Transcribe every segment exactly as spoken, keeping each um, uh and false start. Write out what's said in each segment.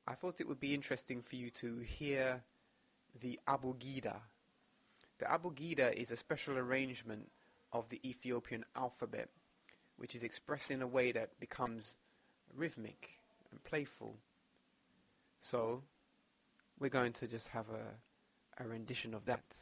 I thought it would be interesting for you to hear the Abugida. The Abugida is a special arrangement of the Ethiopian alphabet, which is expressed in a way that becomes rhythmic and playful. So, we're going to just have a, a rendition of that.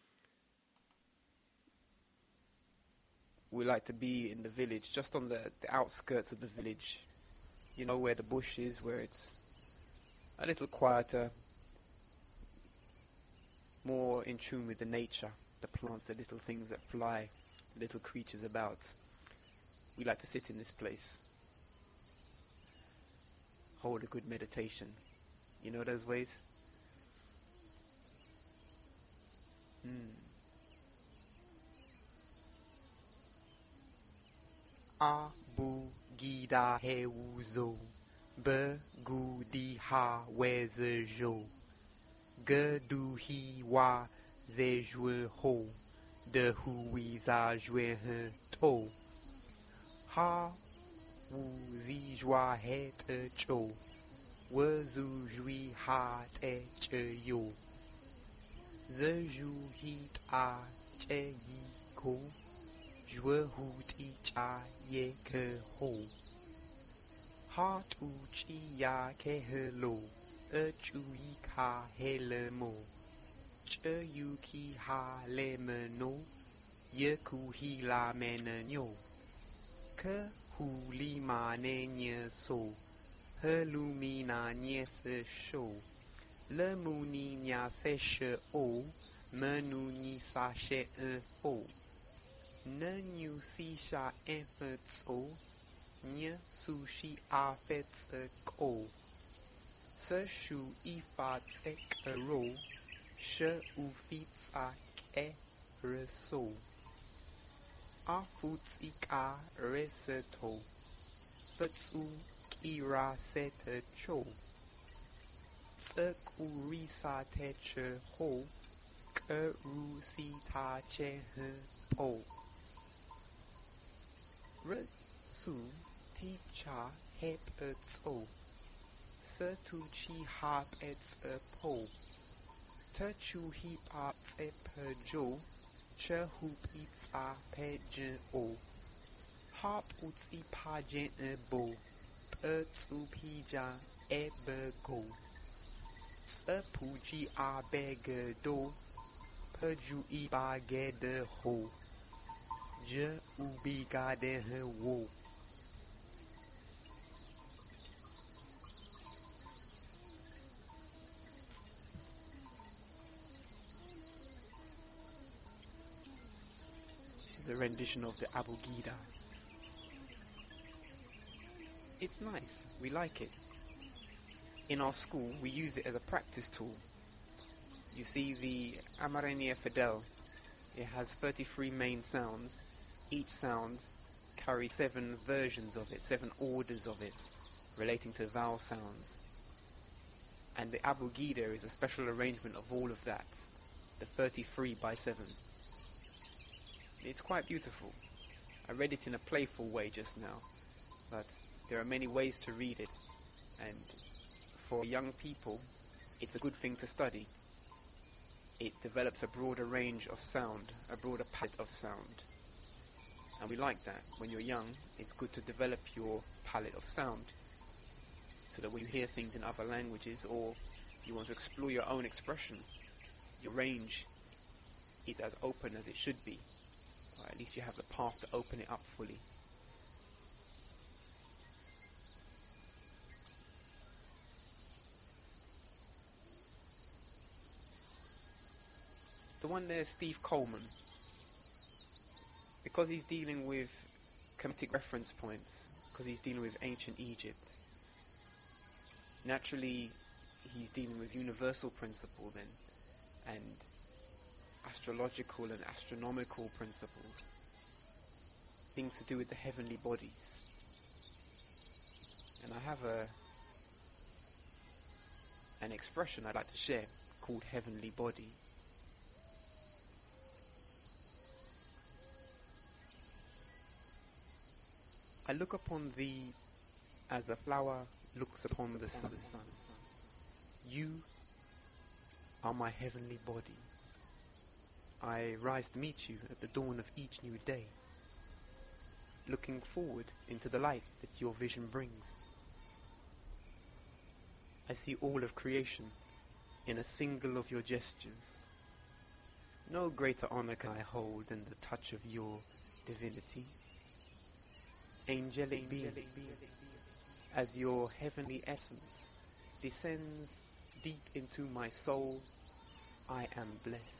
We like to be in the village, just on the, the outskirts of the village. You know, where the bush is, where it's a little quieter, more in tune with the nature, the plants, the little things that fly, the little creatures about. We like to sit in this place, hold a good meditation. You know those ways? Hmm. Abugida hewuzo, begudi ha wezejo, geduhi wa zejwe ho, de hui za jwe he to, ha wuzi jwa he te cho, wezu jwi ha te che yo, zeju hit a che yi ko, jwe hu ti cha ye ke ho, ha tu chi ya ke he lo, e chu yi ka he le mo, che yu ki ha le me no, ye ku hi la me ne nyo, ke hu li ma ne nye so, he lu mi na nye se sho, le mu ni nya se she o, me nu ni sa she e fo, ne nyu si sha en fe tso, nye su shi a fe tse ko, se shu I fa tse ke ro, she u fi tsa ke re so, a fu tsi ka re se to, fe tsu ki ra se te cho, tse ku ri sa te che ho, ke ru si ta che he po, re su ti cha hep e tso, se tu chi hap e tse po, te chu hip a tse pe jo, che hup I tsa pe jen o, hap u tsi pa jen e bo, pe tsu pi ja e be go, tse pu ji a be ge do, pe ju I ba ge de ho, je u bi ga de he wo. This is a rendition of the Abugida. It's nice, we like it. In our school, we use it as a practice tool. You see the Amarenia Fidel, it has thirty-three main sounds. Each sound carries seven versions of it, seven orders of it, relating to vowel sounds. And the Abugida is a special arrangement of all of that, the thirty-three by seven. It's quite beautiful. I read it in a playful way just now, but there are many ways to read it, and for young people, it's a good thing to study. It develops a broader range of sound, a broader palette of sound. And we like that. When you're young, it's good to develop your palette of sound, so that when you hear things in other languages, or you want to explore your own expression, your range is as open as it should be. Or at least you have the path to open it up fully. The one there, Steve Coleman, because he's dealing with Kemetic reference points, because he's dealing with ancient Egypt, naturally he's dealing with universal principle then, and astrological and astronomical principles, things to do with the heavenly bodies. And I have a an expression I'd like to share called heavenly body. I look upon thee as a flower looks upon the sun. You are my heavenly body. I rise to meet you at the dawn of each new day, looking forward into the light that your vision brings. I see all of creation in a single of your gestures. No greater honor can I hold than the touch of your divinity. Angelic being, as your heavenly essence descends deep into my soul, I am blessed.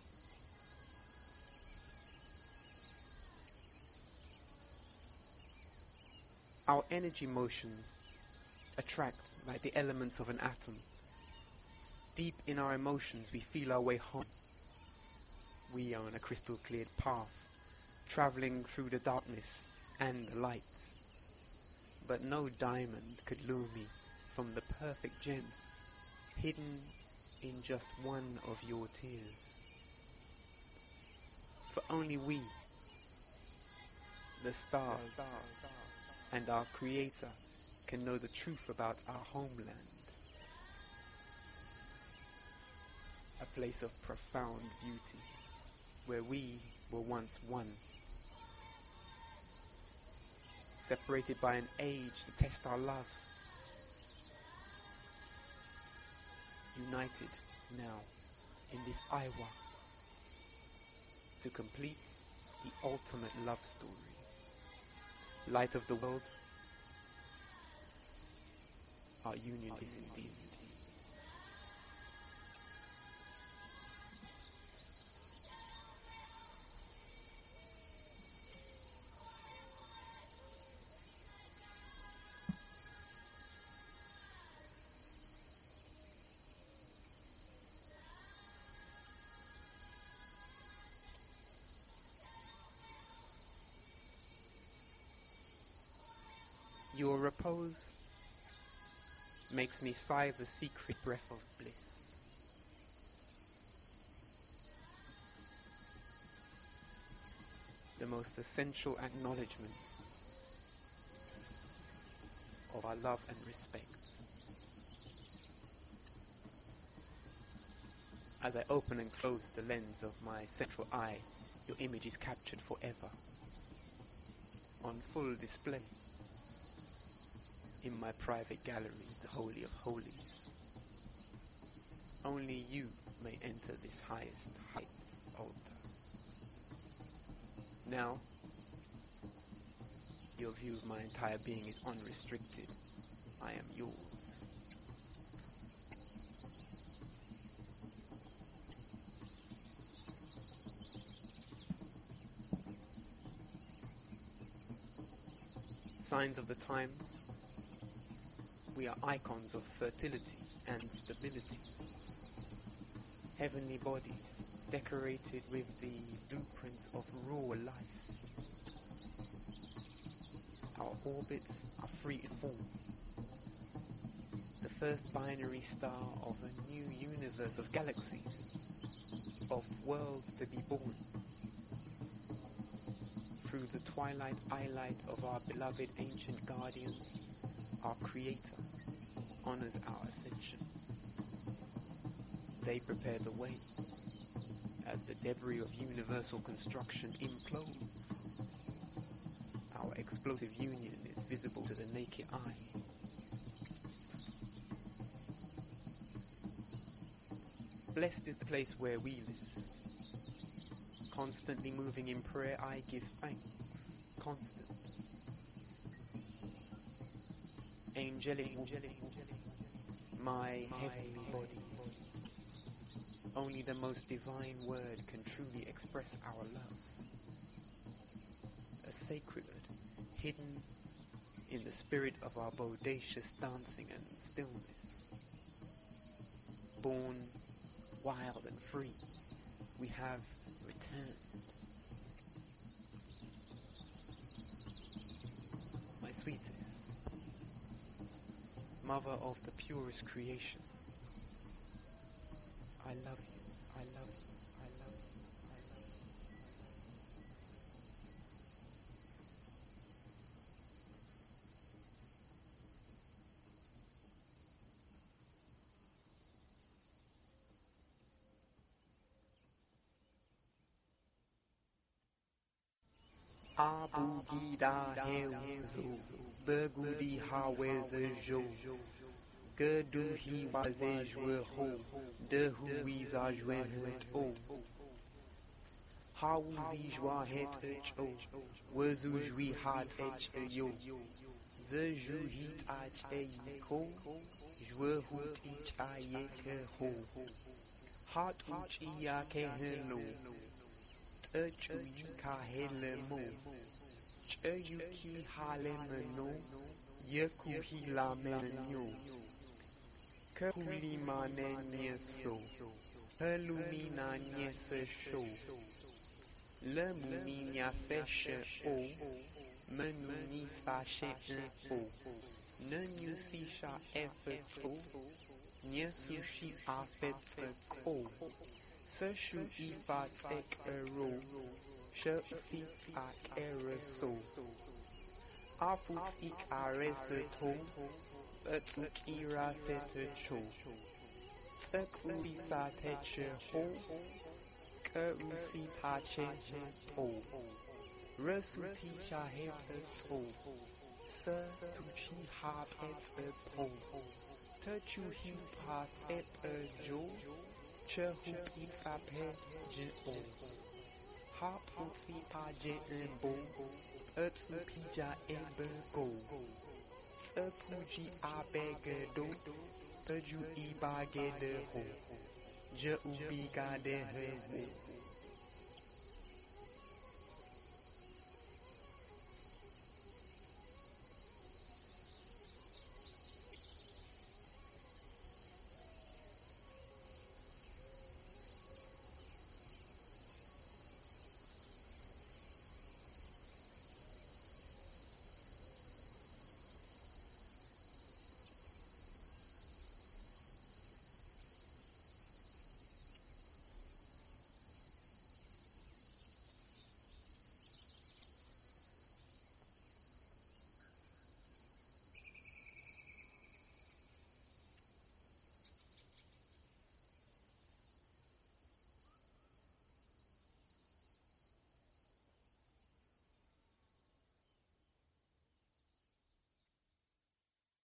Our energy motions attract like the elements of an atom. Deep in our emotions we feel our way home. We are on a crystal cleared path, travelling through the darkness and the light. But no diamond could lure me from the perfect gems hidden in just one of your tears. For only we, the stars, and our Creator can know the truth about our homeland. A place of profound beauty, where we were once one. Separated by an age to test our love. United now in this Iwa to complete the ultimate love story. Light of the world, our union is indeed. Your repose makes me sigh the secret breath of bliss. The most essential acknowledgement of our love and respect. As I open and close the lens of my central eye, your image is captured forever, on full display. In my private gallery, the Holy of Holies. Only you may enter this highest height altar. Now, your view of my entire being is unrestricted. I am yours. Signs of the times. We are icons of fertility and stability. Heavenly bodies decorated with the blueprints of raw life. Our orbits are free to form. The first binary star of a new universe of galaxies, of worlds to be born. Through the twilight eyelight of our beloved ancient guardians, our Creator honors our ascension. They prepare the way as the debris of universal construction implodes. Our explosive union is visible to the naked eye. Blessed is the place where we live. Constantly moving in prayer, I give thanks. Constant. Angelic, angelic, my heavenly body. Only the most divine word can truly express our love. A sacred hidden in the spirit of our bodacious dancing and stillness. Born wild and free, we have returned. My sweetest, mother of the purest creation, I love you, I love you, I love you, I love you. Abu Gida Heuzo, Begudi Haweze Jo, Gedu Hi Waze Jwe Ho, De Huiza Jwe Het O, Hawuzi Jwa Het Ech O, Wezu Jwi Had Ech Yo, Ze Ju Hit Ach E Ko, Jwe Hut Ich Aye Ke Ho, Hat Uch Iya Ke Hello, Ech Uika Hele Mo, Cheyuki Halemeno, Yekuhi Lamenyo, Kehulimane Nyeso, Helumina Nyese Sho, Lemuminya Feshe O, Menuni Sache O, Nenusisha Efeto, Nyesushi Afete Ko, Seshu Ifatek Ero, Shefitak Ereso, Afut Ik Areseto, Betukira Setecho, Sekubisa Teche Ho, Kerusi Tache Po, Resuticha Hepeto, Se Tuchi Hapeto, Techu Hipat Epejo, Chehu Pizza Peje O. Hop Utsi Paje Embo, Utsu Pija Embergo, Sepuji Abegedo, Peju Ibagede Ho, Je Ubigade Heze.